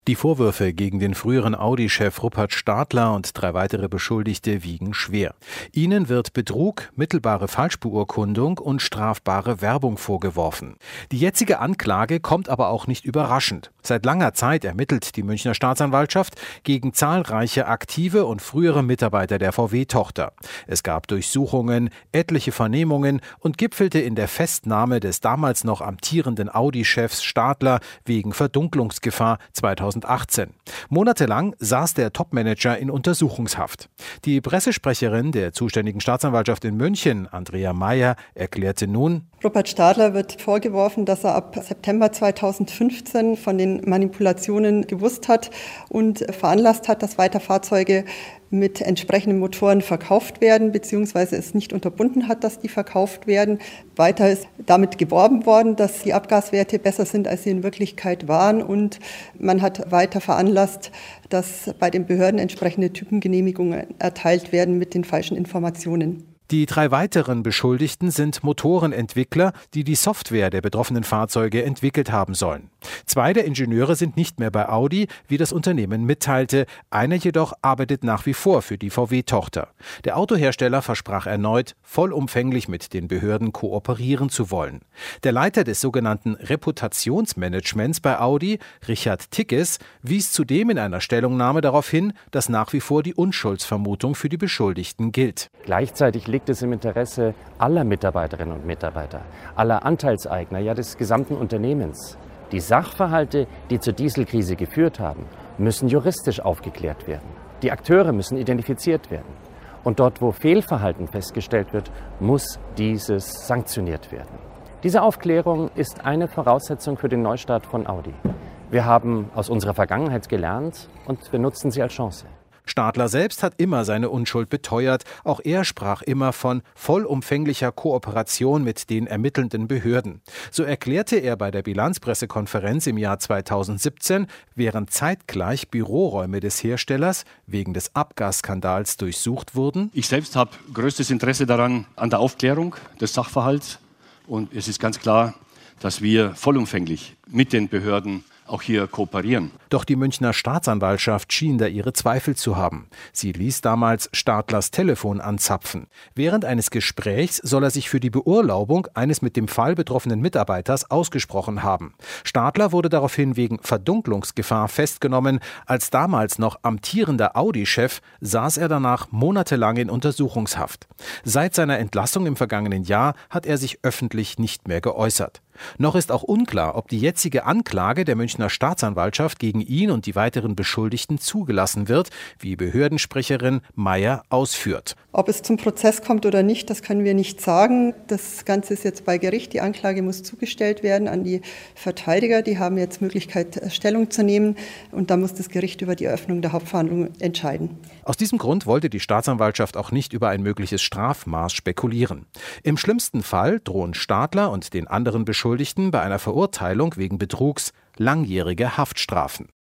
Die Vorwürfe gegen den früheren Audi-Chef Rupert Stadler und 3 weitere Beschuldigte wiegen schwer. Ihnen wird Betrug, mittelbare Falschbeurkundung und strafbare Werbung vorgeworfen. Die jetzige Anklage kommt aber auch nicht überraschend. Seit langer Zeit ermittelt die Münchner Staatsanwaltschaft gegen zahlreiche aktive und frühere Mitarbeiter der VW-Tochter. Es gab Durchsuchungen, etliche Vernehmungen und gipfelte in der Festnahme des damals noch amtierenden Audi-Chefs Stadler wegen Verdunklungsgefahr 2018. Monatelang saß der Topmanager in Untersuchungshaft. Die Pressesprecherin der zuständigen Staatsanwaltschaft in München, Andrea Mayer, erklärte nun: Rupert Stadler wird vorgeworfen, dass er ab September 2015 von den Manipulationen gewusst hat und veranlasst hat, dass weiter Fahrzeuge mit entsprechenden Motoren verkauft werden, beziehungsweise es nicht unterbunden hat, dass die verkauft werden. Weiter ist damit geworben worden, dass die Abgaswerte besser sind, als sie in Wirklichkeit waren. Und man hat weiter veranlasst, dass bei den Behörden entsprechende Typengenehmigungen erteilt werden mit den falschen Informationen. Die 3 weiteren Beschuldigten sind Motorenentwickler, die die Software der betroffenen Fahrzeuge entwickelt haben sollen. 2 der Ingenieure sind nicht mehr bei Audi, wie das Unternehmen mitteilte. Einer jedoch arbeitet nach wie vor für die VW-Tochter. Der Autohersteller versprach erneut, vollumfänglich mit den Behörden kooperieren zu wollen. Der Leiter des sogenannten Reputationsmanagements bei Audi, Richard Tickes, wies zudem in einer Stellungnahme darauf hin, dass nach wie vor die Unschuldsvermutung für die Beschuldigten gilt. Gleichzeitig liegt es im Interesse aller Mitarbeiterinnen und Mitarbeiter, aller Anteilseigner, ja des gesamten Unternehmens. Die Sachverhalte, die zur Dieselkrise geführt haben, müssen juristisch aufgeklärt werden. Die Akteure müssen identifiziert werden. Und dort, wo Fehlverhalten festgestellt wird, muss dieses sanktioniert werden. Diese Aufklärung ist eine Voraussetzung für den Neustart von Audi. Wir haben aus unserer Vergangenheit gelernt und wir nutzen sie als Chance. Stadler selbst hat immer seine Unschuld beteuert. Auch er sprach immer von vollumfänglicher Kooperation mit den ermittelnden Behörden. So erklärte er bei der Bilanzpressekonferenz im Jahr 2017, während zeitgleich Büroräume des Herstellers wegen des Abgasskandals durchsucht wurden: Ich selbst habe größtes Interesse daran, an der Aufklärung des Sachverhalts. Und es ist ganz klar, dass wir vollumfänglich mit den Behörden auch hier kooperieren. Doch die Münchner Staatsanwaltschaft schien da ihre Zweifel zu haben. Sie ließ damals Stadlers Telefon anzapfen. Während eines Gesprächs soll er sich für die Beurlaubung eines mit dem Fall betroffenen Mitarbeiters ausgesprochen haben. Stadler wurde daraufhin wegen Verdunklungsgefahr festgenommen. Als damals noch amtierender Audi-Chef saß er danach monatelang in Untersuchungshaft. Seit seiner Entlassung im vergangenen Jahr hat er sich öffentlich nicht mehr geäußert. Noch ist auch unklar, ob die jetzige Anklage der Münchner Staatsanwaltschaft gegen ihn und die weiteren Beschuldigten zugelassen wird, wie Behördensprecherin Mayer ausführt. Ob es zum Prozess kommt oder nicht, das können wir nicht sagen. Das Ganze ist jetzt bei Gericht. Die Anklage muss zugestellt werden an die Verteidiger. Die haben jetzt Möglichkeit, Stellung zu nehmen. Und da muss das Gericht über die Eröffnung der Hauptverhandlung entscheiden. Aus diesem Grund wollte die Staatsanwaltschaft auch nicht über ein mögliches Strafmaß spekulieren. Im schlimmsten Fall drohen Stadler und den anderen Beschuldigten bei einer Verurteilung wegen Betrugs langjährige Haftstrafen.